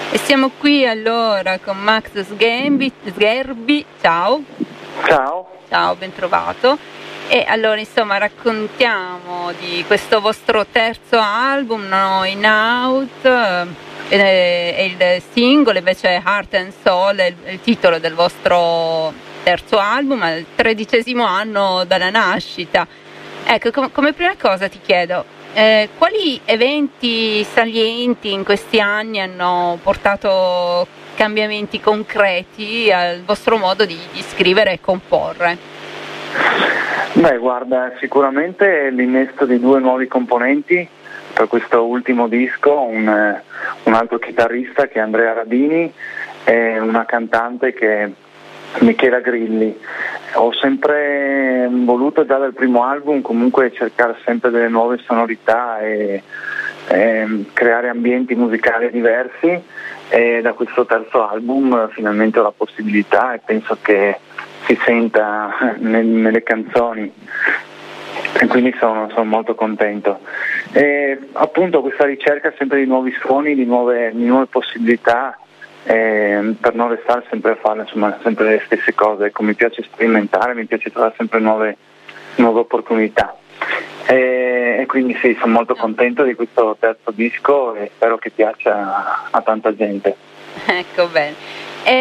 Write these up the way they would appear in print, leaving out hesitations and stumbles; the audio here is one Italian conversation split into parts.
E siamo qui allora con Max Sgherbi, ciao. Ciao. Ciao, ben trovato. E allora insomma raccontiamo di questo vostro terzo album, no? In Out, e il singolo invece Heart and Soul è il titolo del vostro terzo album, al 13° anno dalla nascita. Ecco, come prima cosa ti chiedo, quali eventi salienti in questi anni hanno portato cambiamenti concreti al vostro modo di scrivere e comporre? Beh, guarda, sicuramente l'innesto di 2 nuovi componenti per questo ultimo disco, un altro chitarrista che è Andrea Radini e una cantante che è Michela Grilli. Ho sempre voluto già dal primo album comunque cercare sempre delle nuove sonorità e creare ambienti musicali diversi, e da questo terzo album finalmente ho la possibilità e penso che si senta nelle canzoni, e quindi sono molto contento. E appunto questa ricerca sempre di nuovi suoni, di nuove possibilità, per non restare sempre a fare sempre le stesse cose. Ecco, mi piace sperimentare, mi piace trovare sempre nuove opportunità, e quindi sì, sono molto contento di questo terzo disco e spero che piaccia a tanta gente. Ecco, bene.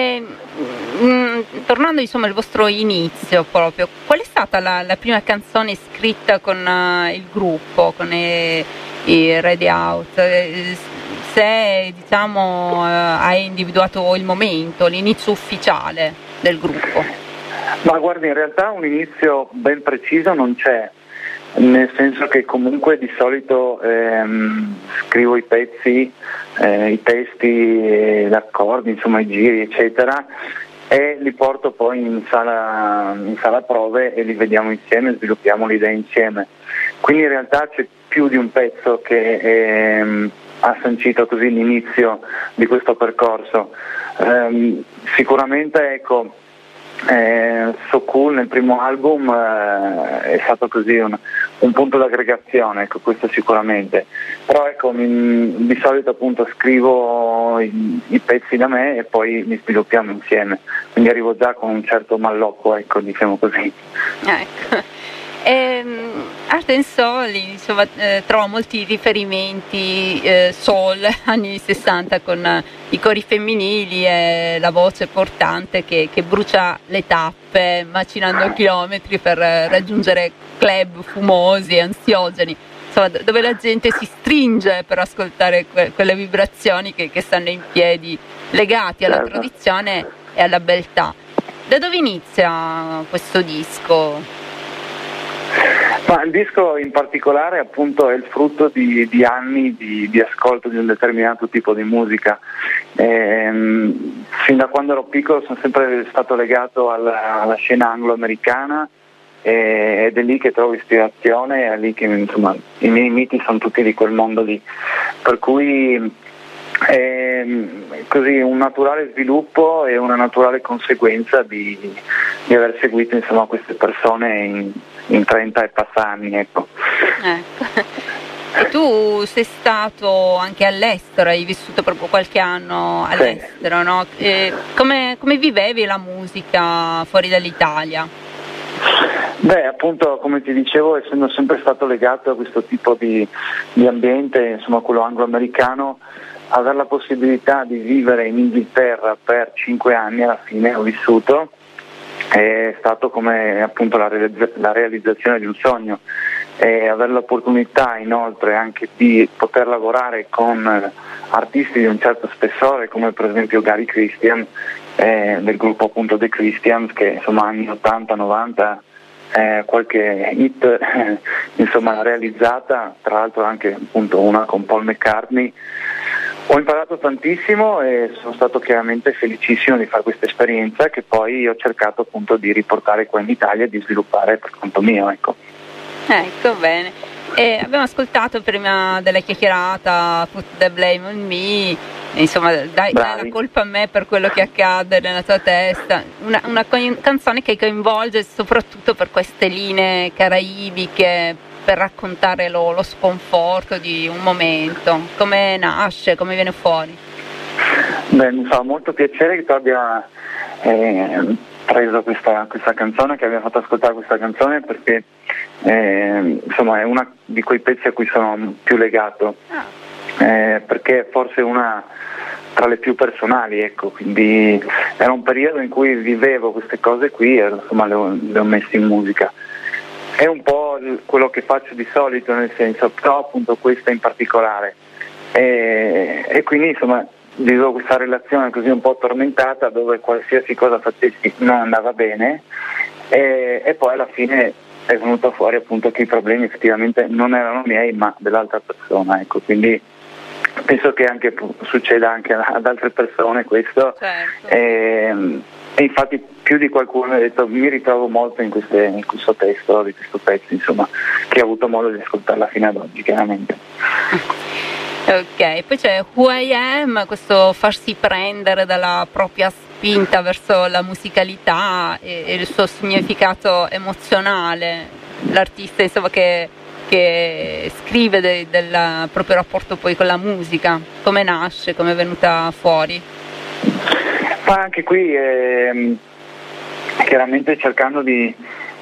Tornando insomma al vostro inizio proprio, qual è stata la prima canzone scritta con il gruppo, con i Red Out? Se diciamo hai individuato il momento, l'inizio ufficiale del gruppo? Ma guardi, in realtà un inizio ben preciso non c'è, nel senso che comunque di solito scrivo i pezzi, i testi, gli accordi, insomma i giri eccetera, e li porto poi in sala prove e li vediamo insieme, sviluppiamo l'idea insieme. Quindi in realtà c'è più di un pezzo che ha sancito così l'inizio di questo percorso. Sicuramente ecco, So Cool nel primo album è stato così un punto d'aggregazione, ecco, questo sicuramente. Però ecco, di solito appunto scrivo i pezzi da me e poi li sviluppiamo insieme, quindi arrivo già con un certo mallocco, ecco, diciamo così. Ecco. Art and Soul insomma, trova molti riferimenti soul anni 60 con i cori femminili e la voce portante che brucia le tappe macinando chilometri per raggiungere club fumosi e ansiogeni, insomma, dove la gente si stringe per ascoltare quelle vibrazioni che stanno in piedi, legati alla tradizione e alla beltà. Da dove inizia questo disco? Ma il disco in particolare appunto è il frutto di anni di ascolto di un determinato tipo di musica. Fin da quando ero piccolo sono sempre stato legato alla scena anglo-americana, ed è lì che trovo ispirazione, è lì che insomma i miei miti sono tutti di quel mondo lì, per cui è così un naturale sviluppo e una naturale conseguenza di aver seguito insomma queste persone in 30 e passa anni, ecco. E tu sei stato anche all'estero, hai vissuto proprio qualche anno all'estero, sì. No? Come vivevi la musica fuori dall'Italia? Beh, appunto, come ti dicevo, essendo sempre stato legato a questo tipo di ambiente, insomma quello anglo-americano, avere la possibilità di vivere in Inghilterra per 5 anni alla fine ho vissuto, è stato come appunto la realizzazione di un sogno, e avere l'opportunità inoltre anche di poter lavorare con artisti di un certo spessore come per esempio Gary Christian, del gruppo appunto The Christians, che insomma anni 80-90 qualche hit insomma realizzata, tra l'altro anche appunto una con Paul McCartney. Ho imparato tantissimo e sono stato chiaramente felicissimo di fare questa esperienza, che poi ho cercato appunto di riportare qua in Italia e di sviluppare per conto mio, ecco. Ecco, bene. Abbiamo ascoltato prima della chiacchierata Put the Blame on Me, insomma dai la colpa a me per quello che accade nella tua testa, una canzone che coinvolge soprattutto per queste linee caraibiche, per raccontare lo sconforto di un momento. Come nasce, come viene fuori? Beh, mi fa molto piacere che tu abbia preso questa canzone, che abbia fatto ascoltare questa canzone, perché insomma è una di quei pezzi a cui sono più legato, perché forse è una tra le più personali, ecco, quindi era un periodo in cui vivevo queste cose qui e insomma le ho messe in musica. È un po' quello che faccio di solito, nel senso, però appunto questa in particolare. E quindi insomma vivevo questa relazione così un po' tormentata, dove qualsiasi cosa facessi non andava bene, e poi alla fine è venuto fuori appunto che i problemi effettivamente non erano miei ma dell'altra persona, ecco, quindi penso che anche succeda anche ad altre persone questo. Certo. E infatti più di qualcuno mi ha detto mi ritrovo molto in questo testo, di questo pezzo, insomma, che ho avuto modo di ascoltarla fino ad oggi, chiaramente. Ok, poi c'è Who I Am, questo farsi prendere dalla propria spinta verso la musicalità e il suo significato emozionale, l'artista insomma che scrive del proprio rapporto poi con la musica, come nasce, come è venuta fuori. Ma anche qui chiaramente cercando di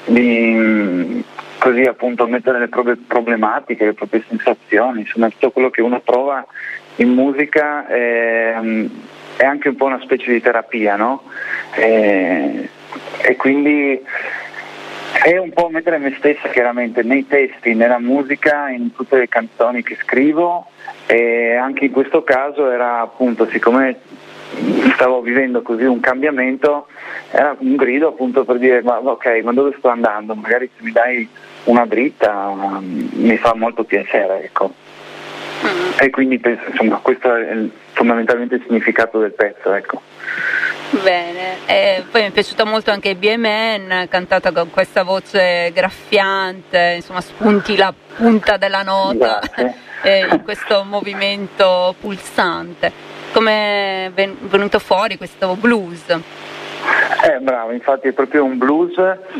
così appunto mettere le proprie problematiche, le proprie sensazioni, insomma tutto quello che uno prova in musica è anche un po' una specie di terapia, no? E quindi è un po' mettere me stessa chiaramente nei testi, nella musica, in tutte le canzoni che scrivo, e anche in questo caso era appunto, siccome stavo vivendo così un cambiamento, era un grido appunto per dire ma dove sto andando? Magari se mi dai una dritta mi fa molto piacere, ecco. E quindi penso, insomma, questo è fondamentalmente il significato del pezzo, ecco. Bene, poi mi è piaciuta molto anche BMN, cantata con questa voce graffiante, insomma spunti la punta della nota in questo movimento pulsante. Come è venuto fuori questo blues? Bravo, infatti è proprio un blues.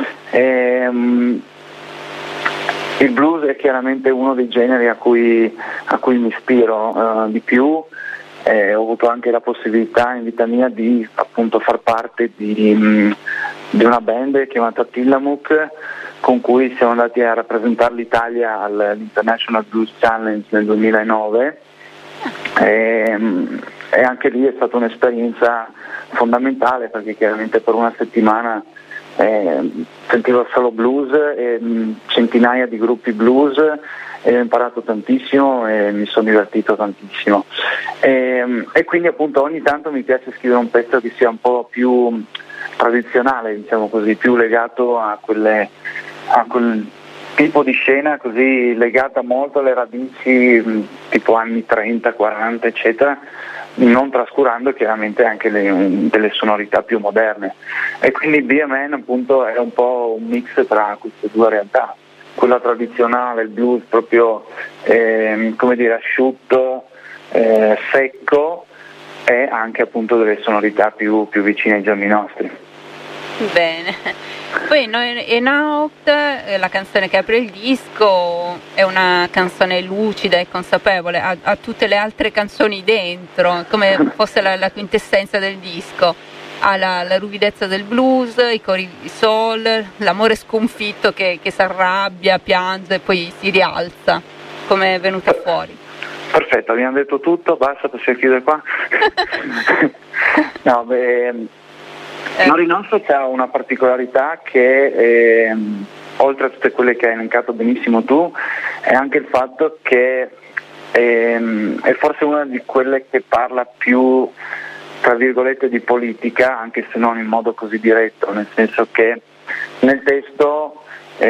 Il blues è chiaramente uno dei generi a cui mi ispiro di più. Ho avuto anche la possibilità in vita mia di appunto far parte di una band chiamata Tillamook, con cui siamo andati a rappresentare l'Italia all'International Blues Challenge nel 2009, e anche lì è stata un'esperienza fondamentale, perché chiaramente per una settimana sentivo solo blues e centinaia di gruppi blues, e ho imparato tantissimo e mi sono divertito tantissimo, e quindi appunto ogni tanto mi piace scrivere un pezzo che sia un po' più tradizionale, diciamo così, più legato a quel tipo di scena, così legata molto alle radici tipo anni 30, 40 eccetera, non trascurando chiaramente anche delle sonorità più moderne, e quindi BMN appunto è un po' un mix tra queste due realtà, quella tradizionale, il blues proprio come dire asciutto, secco, e anche appunto delle sonorità più vicine ai giorni nostri. Bene, poi In Out, la canzone che apre il disco, è una canzone lucida e consapevole, ha tutte le altre canzoni dentro, come fosse la quintessenza del disco, ha la ruvidezza del blues, i cori di soul, l'amore sconfitto che si arrabbia, piange e poi si rialza, come è venuta fuori. Perfetto, abbiamo detto tutto, basta, possiamo chiudere qua. No, Nori Nostro c'ha una particolarità che oltre a tutte quelle che hai elencato benissimo tu, è anche il fatto che è forse una di quelle che parla più, tra virgolette, di politica, anche se non in modo così diretto, nel senso che nel testo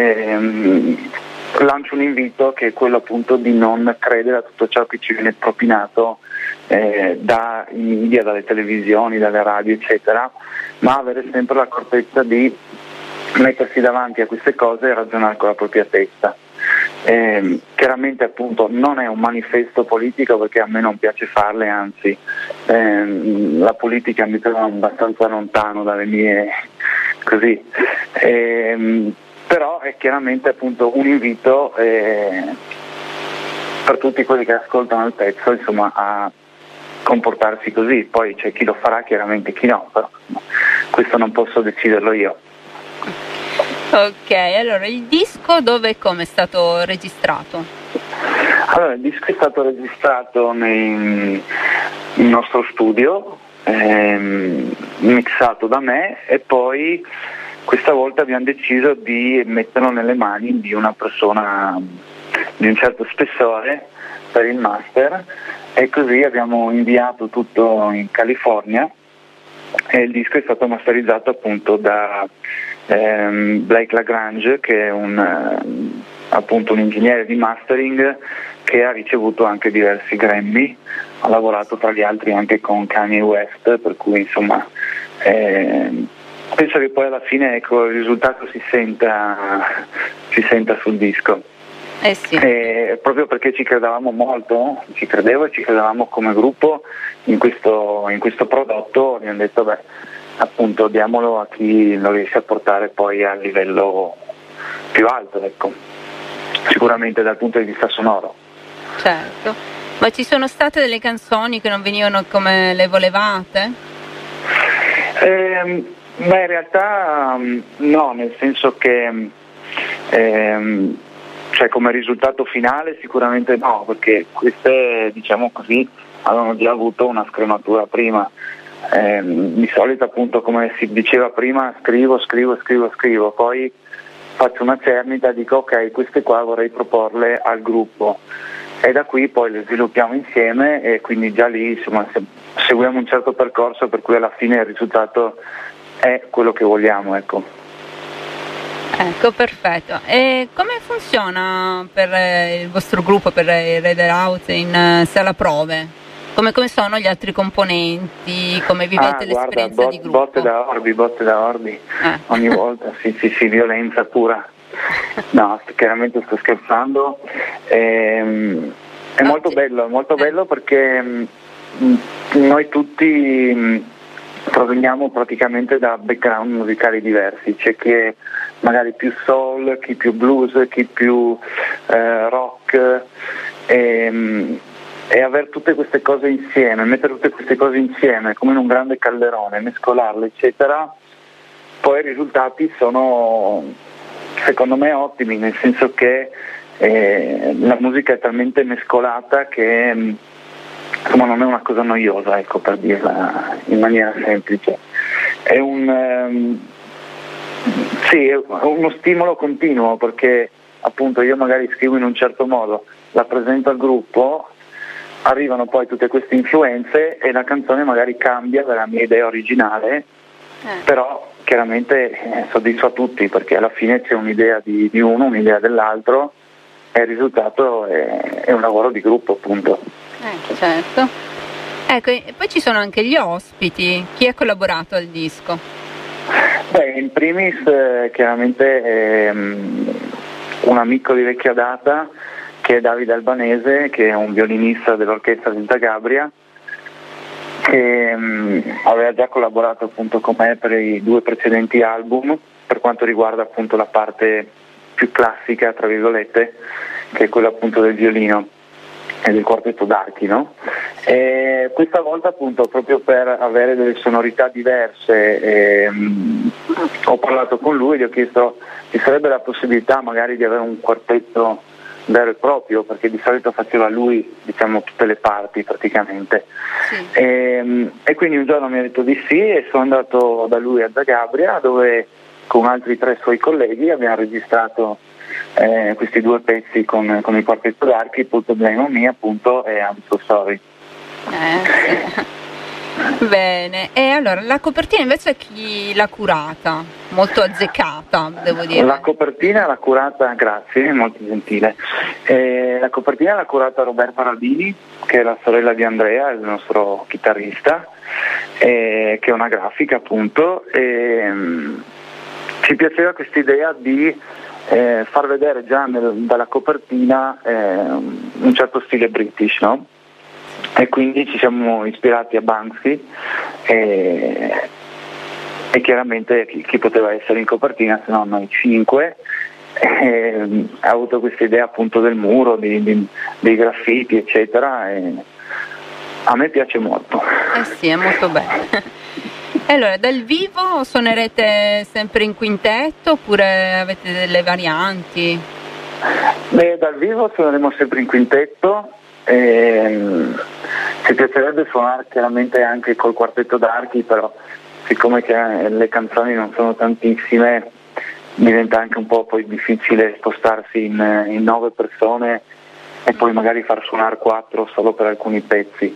lancio un invito che è quello appunto di non credere a tutto ciò che ci viene propinato dai media, dalle televisioni, dalle radio eccetera, ma avere sempre l'accortezza di mettersi davanti a queste cose e ragionare con la propria testa. Chiaramente appunto non è un manifesto politico, perché a me non piace farle, anzi la politica mi trova abbastanza lontano dalle mie così, però è chiaramente appunto un invito per tutti quelli che ascoltano il pezzo, insomma, a comportarsi così, poi c'è chi lo farà, chiaramente chi no, però questo non posso deciderlo io. Ok, allora il disco dove e come è stato registrato? Allora, il disco è stato registrato nel nostro studio, mixato da me, e poi questa volta abbiamo deciso di metterlo nelle mani di una persona di un certo spessore per il master, e così abbiamo inviato tutto in California e il disco è stato masterizzato appunto da Blake Lagrange, che è appunto un ingegnere di mastering che ha ricevuto anche diversi Grammy, ha lavorato tra gli altri anche con Kanye West, per cui insomma penso che poi alla fine, ecco, il risultato si senta sul disco. Sì. Proprio perché ci credevamo molto, ci credevamo come gruppo in questo prodotto, abbiamo detto appunto diamolo a chi lo riesce a portare poi a livello più alto, ecco, sicuramente dal punto di vista sonoro. Certo, ma ci sono state delle canzoni che non venivano come le volevate? In realtà no, nel senso che cioè come risultato finale sicuramente no, perché queste, diciamo così, avevano già avuto una scrematura prima. Di solito appunto, come si diceva prima, scrivo, poi faccio una cernita, dico ok, queste qua vorrei proporle al gruppo e da qui poi le sviluppiamo insieme, e quindi già lì insomma seguiamo un certo percorso per cui alla fine il risultato è quello che vogliamo, ecco. Ecco, perfetto. E come funziona per il vostro gruppo, per il Red House in sala prove? Come sono gli altri componenti? Come vivete l'esperienza di gruppo? Botte da orbi. Ogni volta, sì, violenza pura. No, chiaramente sto scherzando. È molto bello perché noi tutti proveniamo praticamente da background musicali diversi, c'è chi è magari più soul, chi più blues, chi più rock, e avere tutte queste cose insieme, mettere tutte queste cose insieme come in un grande calderone, mescolarle eccetera, poi i risultati sono secondo me ottimi, nel senso che la musica è talmente mescolata che insomma non è una cosa noiosa, ecco, per dirla in maniera semplice. È uno stimolo continuo, perché appunto io magari scrivo in un certo modo, la presento al gruppo, arrivano poi tutte queste influenze e la canzone magari cambia dalla mia idea originale, però chiaramente soddisfa tutti, perché alla fine c'è un'idea di uno, un'idea dell'altro, e il risultato è un lavoro di gruppo, appunto. Certo. Ecco, e poi ci sono anche gli ospiti. Chi ha collaborato al disco? In primis chiaramente un amico di vecchia data, che è Davide Albanese, che è un violinista dell'orchestra di Zagabria, che aveva già collaborato appunto con me per i 2 precedenti album, per quanto riguarda appunto la parte più classica, tra virgolette, che è quella appunto del violino e del quartetto d'archi, no? E questa volta appunto, proprio per avere delle sonorità diverse, ho parlato con lui, gli ho chiesto ci sarebbe la possibilità magari di avere un quartetto vero e proprio, perché di solito faceva lui, diciamo, tutte le parti praticamente. Sì. E quindi un giorno mi ha detto di sì, e sono andato da lui a Zagabria, dove con altri 3 suoi colleghi abbiamo registrato questi 2 pezzi con il quartetto d'archi, Put the Blame on Me appunto, e I'm So Sorry. Bene, e allora la copertina invece chi l'ha curata? Molto azzeccata, devo dire. La copertina l'ha curata, grazie, molto gentile. La copertina l'ha curata Roberta Radini, che è la sorella di Andrea, il nostro chitarrista, che è una grafica appunto. Ci piaceva questa idea di far vedere già dalla copertina un certo stile british, no? E quindi ci siamo ispirati a Banksy e chiaramente chi poteva essere in copertina se no noi 5, ha avuto questa idea appunto del muro, dei graffiti eccetera, e A me piace molto. Sì, è molto bello. Allora, dal vivo suonerete sempre in quintetto oppure avete delle varianti? Beh, dal vivo suoneremo sempre in quintetto. Ci piacerebbe suonare chiaramente anche col quartetto d'archi, però siccome che le canzoni non sono tantissime, diventa anche un po' poi difficile spostarsi in 9 persone e poi magari far suonare 4 solo per alcuni pezzi.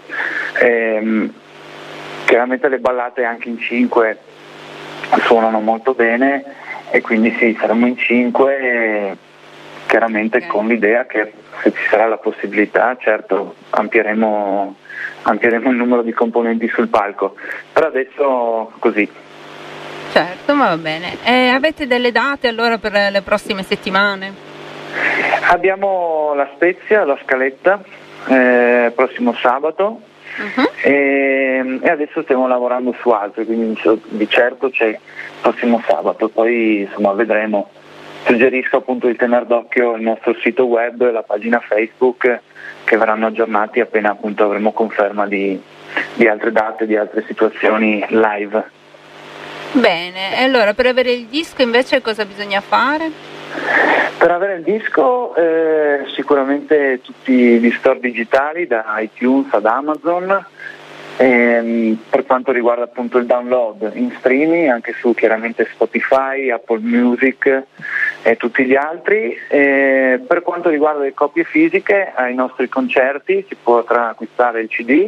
Chiaramente le ballate anche in 5 suonano molto bene e quindi sì, saremo in 5, chiaramente con l'idea che se ci sarà la possibilità, certo, ampieremo il numero di componenti sul palco, però adesso così. Certo, ma va bene. Avete delle date allora per le prossime settimane? Abbiamo la Spezia, la Scaletta, prossimo sabato. E adesso stiamo lavorando su altro, quindi di certo c'è il prossimo sabato, poi insomma vedremo. Suggerisco appunto di tenere d'occhio il nostro sito web e la pagina Facebook, che verranno aggiornati appena appunto avremo conferma di altre date, di altre situazioni live. Bene, e allora per avere il disco invece cosa bisogna fare? Per avere il disco sicuramente tutti gli store digitali, da iTunes ad Amazon, per quanto riguarda appunto il download in streaming anche su chiaramente Spotify, Apple Music e tutti gli altri. Per quanto riguarda le copie fisiche, ai nostri concerti si potrà acquistare il CD.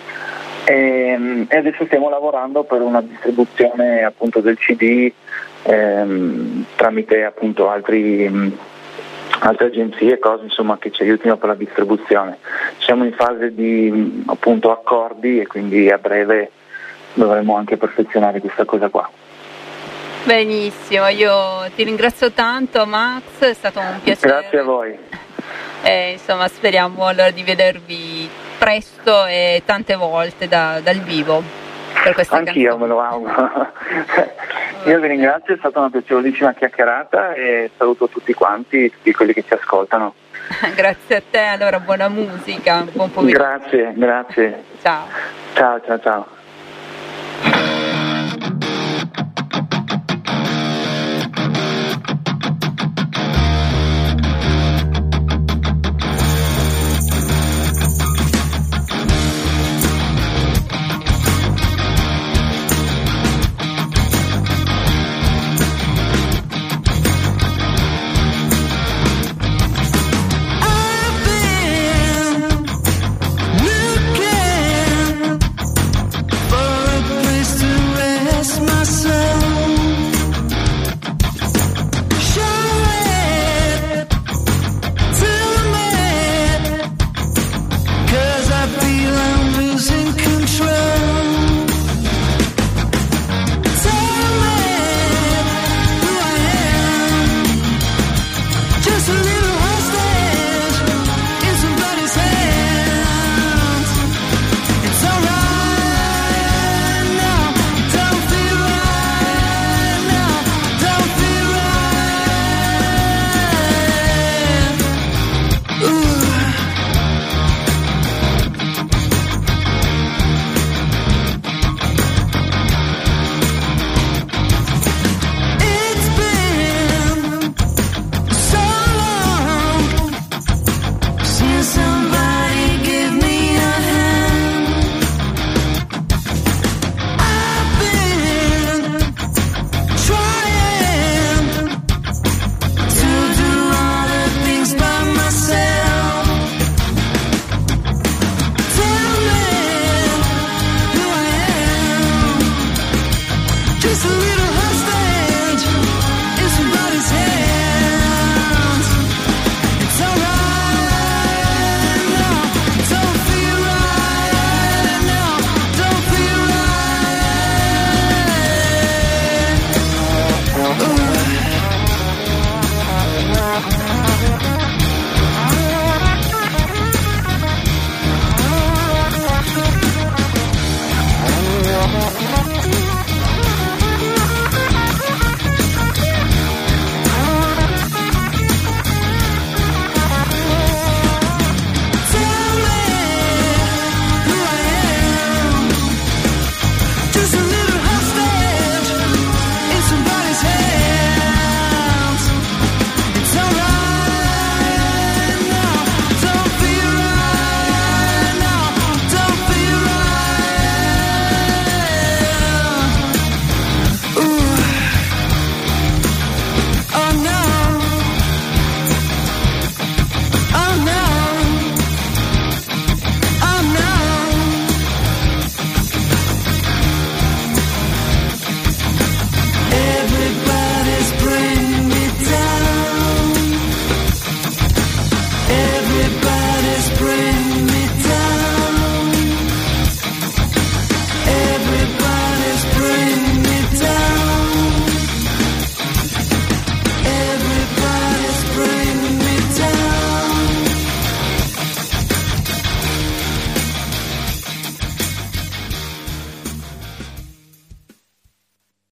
E adesso stiamo lavorando per una distribuzione appunto del CD tramite appunto altre agenzie e cose insomma che ci aiutino per la distribuzione. Siamo in fase di appunto accordi e quindi a breve dovremo anche perfezionare questa cosa qua. Benissimo, io ti ringrazio tanto Max, è stato un piacere. Grazie a voi. Insomma speriamo allora di vedervi presto e tante volte dal vivo per questa Anch'io canzone. me lo auguro. Io vi ringrazio, è stata una piacevolissima chiacchierata e saluto tutti quanti, tutti quelli che ci ascoltano. Grazie a te, allora buona musica, buon pomeriggio. Grazie. Ciao. Ciao.